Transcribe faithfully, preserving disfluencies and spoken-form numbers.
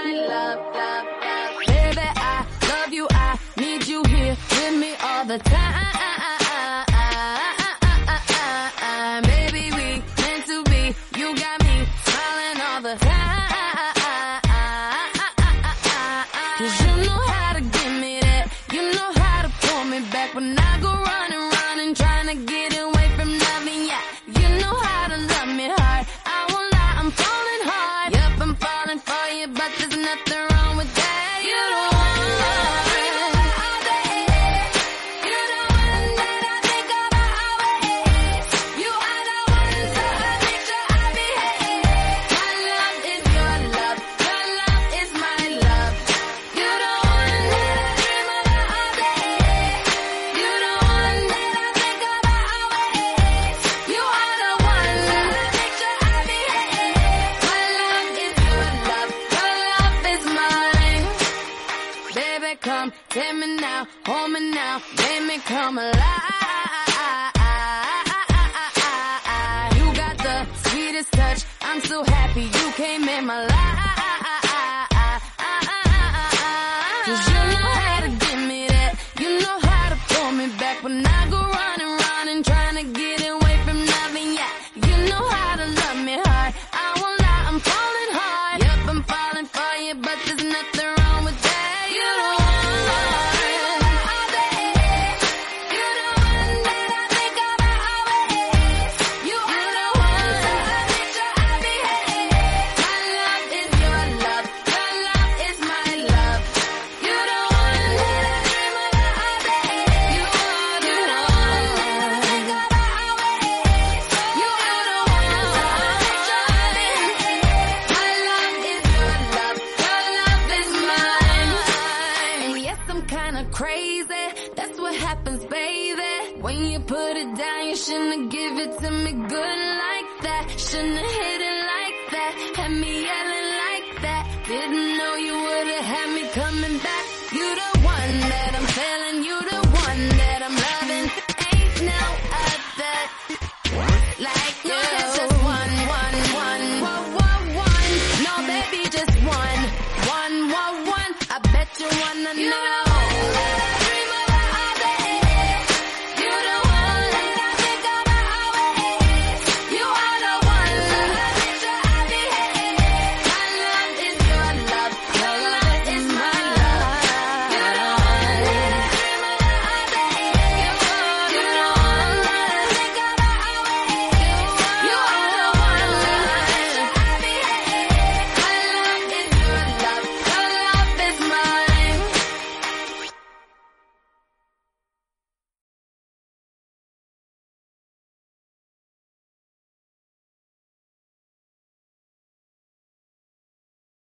my love, love, love. Baby, I love you, I need you here with me all the time. Baby, we meant to be, you got me smiling all the time. Cause you know how to give me that, you know how to pull me back when I go running, running, trying to get away from loving ya. You know how to love me hard, I won't lie, I'm falling hard. Yup, I'm falling for you, but there's nothing wrong with that. You the one, you the one that I think about always. You are the one, so I make sure I behave. My love is your love, your love is my love. You the one that I dream about all day. You the one that I think about always. You are the one, so I make sure I behave. My love is your love, your love is mine. Baby, come, take me now, hold me now, make me come alive. You got the sweetest touch, I'm so happy you came in my life. Cause you know how to give me that, you know how to pull me back when I go running, running, trying to get away from loving ya. You know how to love me hard, I won't lie, I'm falling hard. Yup, I'm falling for you, but there's nothing wrong with that. You the one, you the one that I think about always. You are the one, so I make sure I behave. My love is your love, your love is my love. You the one that I dream about all day. You are the one that I think about always. You are the one, so I make sure I behave. My love is your love, your love is mine. And yes, I'm kinda crazy, that's what happens, baby. When you put it down, you shouldn't give it to me good like that. Shouldn't have hit it like that, had me yelling like that. Didn't know you would've had me coming back. You the one that I'm feeling, you the one that I'm loving. Ain't no other like you. No, there's just one, one, one, one, one, one. No, baby, just one, one, one, one. I bet you wanna know.